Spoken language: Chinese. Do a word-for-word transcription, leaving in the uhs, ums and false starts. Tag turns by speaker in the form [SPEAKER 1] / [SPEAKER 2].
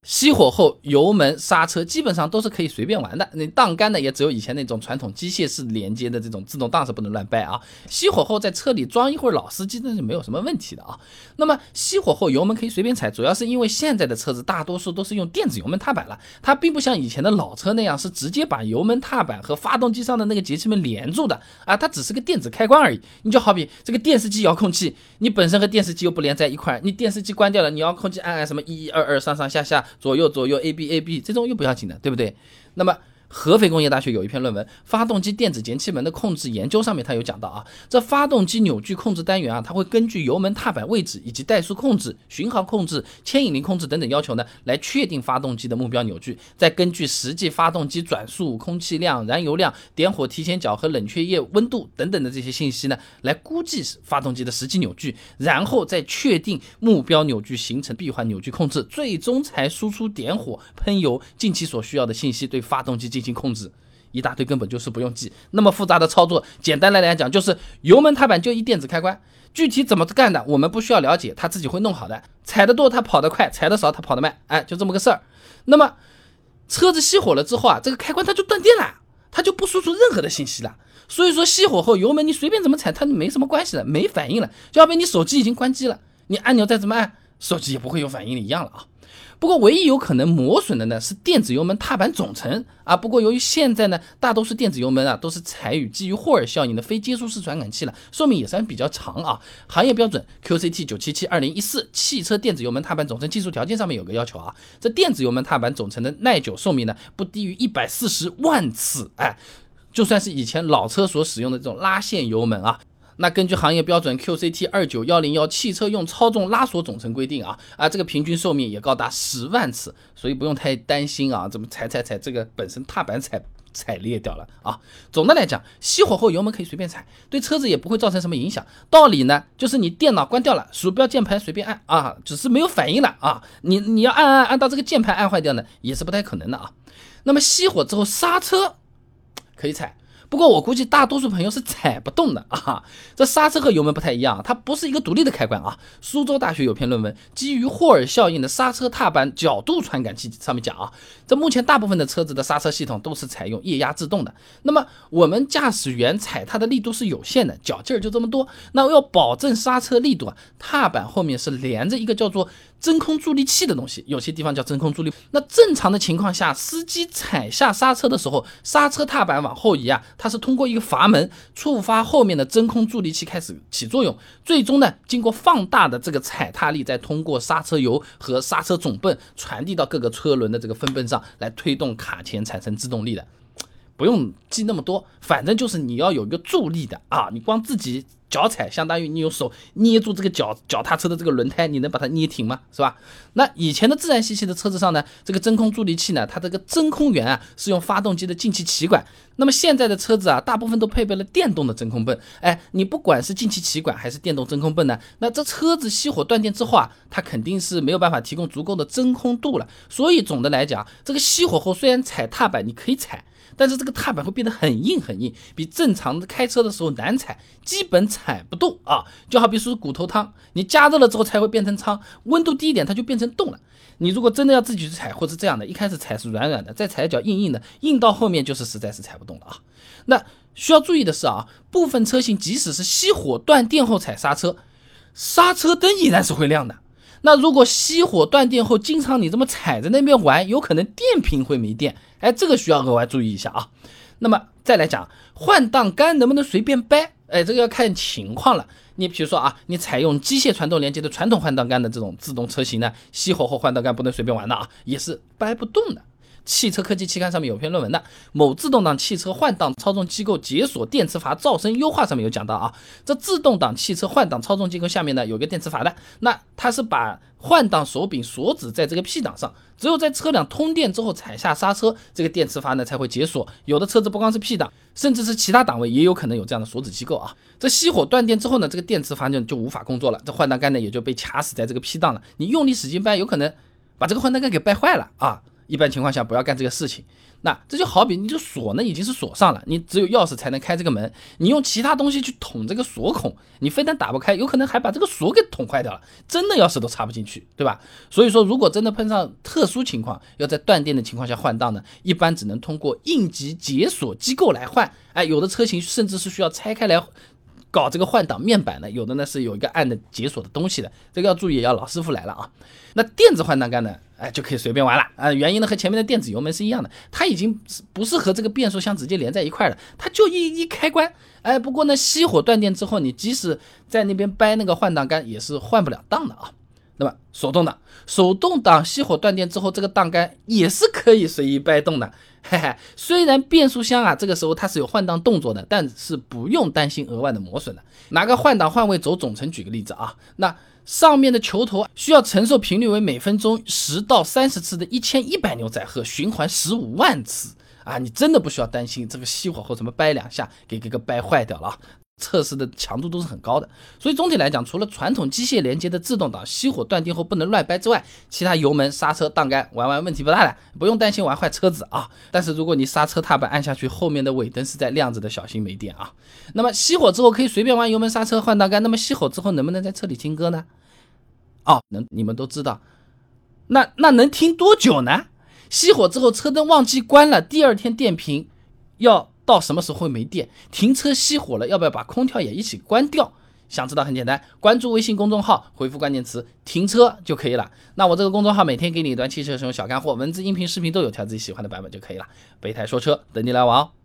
[SPEAKER 1] 熄火后油门刹车基本上都是可以随便玩的，你档杆呢也只有以前那种传统机械式连接的这种自动档是不能乱掰啊。熄火后在车里装一会儿老司机那是没有什么问题的啊。那么熄火后油门可以随便踩，主要是因为现在的车子大多数都是用电子油门踏板了，它并不像以前的老车那样是直接把油门踏板和发动机上的那个节气门连住的啊，它只是个电子开关而已。你就好比这个电视机遥控器，你本身和电视机又不连在一块，你电视机关掉了，你遥控器按按什么一一二二上上下下左右左右 A B A B 这种又不要紧的，对不对？那么合肥工业大学有一篇论文《发动机电子节气门的控制研究》，上面它有讲到啊，这发动机扭矩控制单元啊，它会根据油门踏板位置以及怠速控制、巡航控制、牵引力控制等等要求呢，来确定发动机的目标扭矩，再根据实际发动机转速、空气量、燃油量、点火提前角和冷却液温度等等的这些信息呢，来估计发动机的实际扭矩，然后再确定目标扭矩，形成闭环扭矩控制，最终才输出点火、喷油、近期所需要的信息，对发动机进行控制。一大堆根本就是不用记，那么复杂的操作，简单来讲就是油门踏板就一电子开关，具体怎么干的我们不需要了解，它自己会弄好的，踩得多它跑得快，踩得少它跑得慢，哎，就这么个事儿。那么车子熄火了之后啊，这个开关它就断电了，它就不输出任何的信息了。所以说熄火后油门你随便怎么踩它没什么关系了，没反应了，就好比你手机已经关机了，你按钮再怎么按，手机也不会有反应一样了啊。不过唯一有可能磨损的呢是电子油门踏板总成啊。不过由于现在呢大多数电子油门啊都是采取基于霍尔效应的非接触式传感器了，寿命也算比较长啊。行业标准 Q C T 九七七二零一四汽车电子油门踏板总成技术条件上面有个要求啊，这电子油门踏板总成的耐久寿命呢不低于一百四十万次，哎，就算是以前老车所使用的这种拉线油门啊。那根据行业标准 Q C T 二九一零一汽车用操纵拉锁总成规定啊啊，这个平均寿命也高达十万次，所以不用太担心啊，怎么踩踩踩这个本身踏板踩踩裂掉了啊。总的来讲，熄火后油门可以随便踩，对车子也不会造成什么影响。道理呢，就是你电脑关掉了，鼠标键盘随便按啊，只是没有反应了啊。你你要按按按到这个键盘按坏掉呢，也是不太可能的啊。那么熄火之后刹车可以踩。不过我估计大多数朋友是踩不动的啊，这刹车和油门不太一样，它不是一个独立的开关啊。苏州大学有篇论文，基于霍尔效应的刹车踏板角度传感器，上面讲啊，这目前大部分的车子的刹车系统都是采用液压制动的。那么我们驾驶员踩踏的力度是有限的，脚劲儿就这么多，那要保证刹车力度啊，踏板后面是连着一个叫做真空助力器的东西，有些地方叫真空助力。那正常的情况下，司机踩下刹车的时候，刹车踏板往后移啊，它是通过一个阀门触发后面的真空助力器开始起作用，最终呢，经过放大的这个踩踏力，再通过刹车油和刹车总泵传递到各个车轮的这个分泵上来推动卡钳产生制动力的。不用记那么多，反正就是你要有一个助力的啊，你光自己脚踩，相当于你用手捏住这个脚脚踏车的这个轮胎，你能把它捏挺吗？是吧？那以前的自然吸气的车子上呢，这个真空助力器呢，它这个真空源啊是用发动机的进气歧管。那么现在的车子啊，大部分都配备了电动的真空泵。哎，你不管是进气歧管还是电动真空泵呢，那这车子熄火断电之后啊，它肯定是没有办法提供足够的真空度了。所以总的来讲，这个熄火后虽然踩踏板你可以踩，但是这个踏板会变得很硬很硬，比正常的开车的时候难踩，基本踩不动啊。就好比说骨头汤，你加热了之后才会变成汤，温度低一点它就变成冻了。你如果真的要自己去踩，或是这样的，一开始踩是软软的，再踩脚硬硬的，硬到后面就是实在是踩不动了啊。那需要注意的是啊，部分车型即使是熄火断电后踩刹车，刹车灯依然是会亮的。那如果熄火断电后经常你这么踩着那边玩，有可能电瓶会没电，哎，这个需要额外注意一下啊。那么再来讲换挡杆能不能随便掰，哎，这个要看情况了。你比如说啊，你采用机械传动连接的传统换挡杆的这种自动车型呢，熄火后换挡杆不能随便玩的啊，也是掰不动的。汽车科技期刊上面有篇论文的，某自动挡汽车换挡操纵机构解锁电磁阀噪声优化上面有讲到啊，这自动挡汽车换挡操纵机构下面呢有个电磁阀的，那它是把换挡手柄锁止在这个 P 档上，只有在车辆通电之后踩下刹车，这个电磁阀呢才会解锁。有的车子不光是 P 档，甚至是其他档位也有可能有这样的锁止机构啊。这熄火断电之后呢，这个电磁阀就就无法工作了，这换挡杆呢也就被卡死在这个 P 档了。你用力使劲掰，有可能把这个换挡杆给掰坏了啊。 一般情况下不要干这个事情。那这就好比你这锁呢已经是锁上了，你只有钥匙才能开这个门，你用其他东西去捅这个锁孔，你非但打不开，有可能还把这个锁给捅坏掉了，真的钥匙都插不进去，对吧？所以说如果真的碰上特殊情况，要在断电的情况下换档呢，一般只能通过应急解锁机构来换。哎，有的车型甚至是需要拆开来搞这个换挡面板的，有的呢是有一个按的解锁的东西的，这个要注意，要老师傅来了啊。那电子换挡杆呢，哎就可以随便玩了啊。原因呢和前面的电子油门是一样的，它已经不是和这个变速箱直接连在一块了，它就一一开关。哎，不过呢熄火断电之后，你即使在那边掰那个换挡杆也是换不了档的啊。那么手动挡，手动挡熄火断电之后，这个档杆也是可以随意掰动的。嘿嘿，虽然变速箱啊这个时候它是有换挡动作的，但是不用担心额外的磨损的。拿个换挡换位轴总成举个例子啊，那上面的球头需要承受频率为每分钟十到三十次的一千一百牛载荷，循环十五万次啊，你真的不需要担心这个熄火后什么掰两下给给个掰坏掉了啊。测试的强度都是很高的，所以总体来讲，除了传统机械连接的自动挡熄火断电后不能乱掰之外，其他油门、刹车、档杆玩玩问题不大的，不用担心玩坏车子啊。但是如果你刹车踏板按下去，后面的尾灯是在亮着的，小心没电啊。那么熄火之后可以随便玩油门、刹车、换档杆，那么熄火之后能不能在车里听歌呢？哦，能，你们都知道，那那能听多久呢？熄火之后车灯忘记关了，第二天电瓶要到什么时候会没电？停车熄火了，要不要把空调也一起关掉？想知道很简单，关注微信公众号，回复关键词停车就可以了。那我这个公众号每天给你一段汽车使用小干货，文字、音频、视频都有，挑自己喜欢的版本就可以了。备胎说车，等你来玩哦。